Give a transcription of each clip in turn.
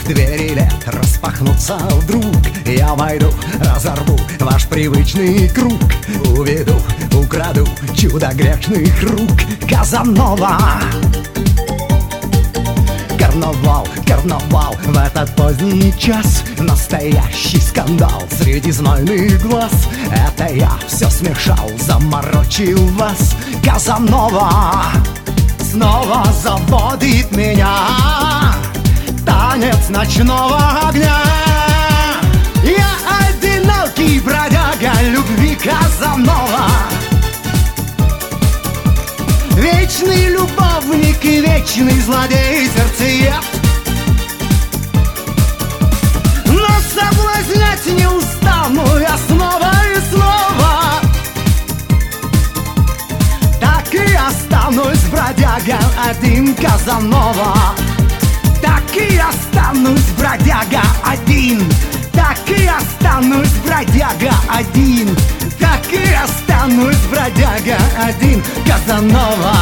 двери лет распахнутся вдруг. Я войду, разорву ваш привычный круг. Уведу, украду чудо грешных рук. Казанова. Карнавал, карнавал, в этот поздний час настоящий скандал среди знойных глаз. Это я все смешал, заморочил вас. Казанова снова заводит меня. Танец ночного огня. Я одинокий бродяга любви, Казанова. Вечный любовник и вечный злодей сердцеед. Но соблазнять не устану я снова и снова. Так и останусь бродяга один, Казанова. Так и останусь бродяга один. Так и останусь бродяга один. Так и останусь бродяга один, Казанова.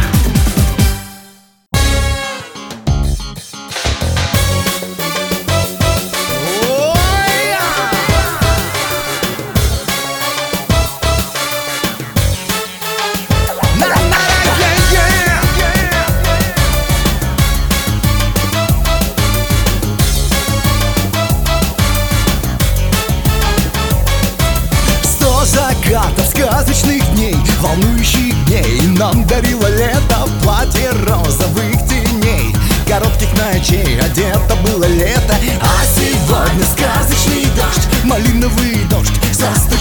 Закатов сказочных дней, волнующих дней нам дарило лето платье розовых теней, коротких ночей одето было лето. А сегодня сказочный дождь, малиновый дождь, застывает